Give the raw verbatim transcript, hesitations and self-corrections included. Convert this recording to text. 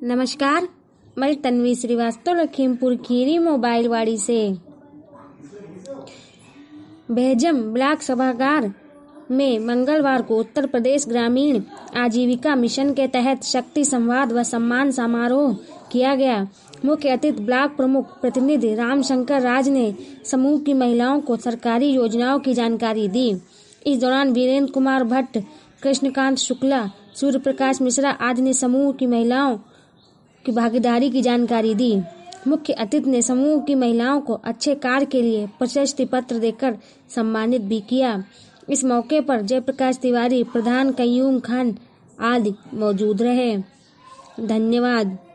नमस्कार, मैं तन्वी श्रीवास्तव लखीमपुर खीरी मोबाइल वाड़ी से। बेहजम ब्लॉक सभागार में मंगलवार को उत्तर प्रदेश ग्रामीण आजीविका मिशन के तहत शक्ति संवाद व सम्मान समारोह किया गया। मुख्य अतिथि ब्लॉक प्रमुख प्रतिनिधि रामशंकर राज ने समूह की महिलाओं को सरकारी योजनाओं की जानकारी दी। इस दौरान वीरेंद्र कुमार भट्ट, कृष्णकांत शुक्ला, सूर्य प्रकाश मिश्रा आदि ने समूह की महिलाओं की भागीदारी की जानकारी दी। मुख्य अतिथि ने समूह की महिलाओं को अच्छे कार्य के लिए प्रशस्ति पत्र देकर सम्मानित भी किया। इस मौके पर जयप्रकाश तिवारी, प्रधान कयूम खान आदि मौजूद रहे। धन्यवाद।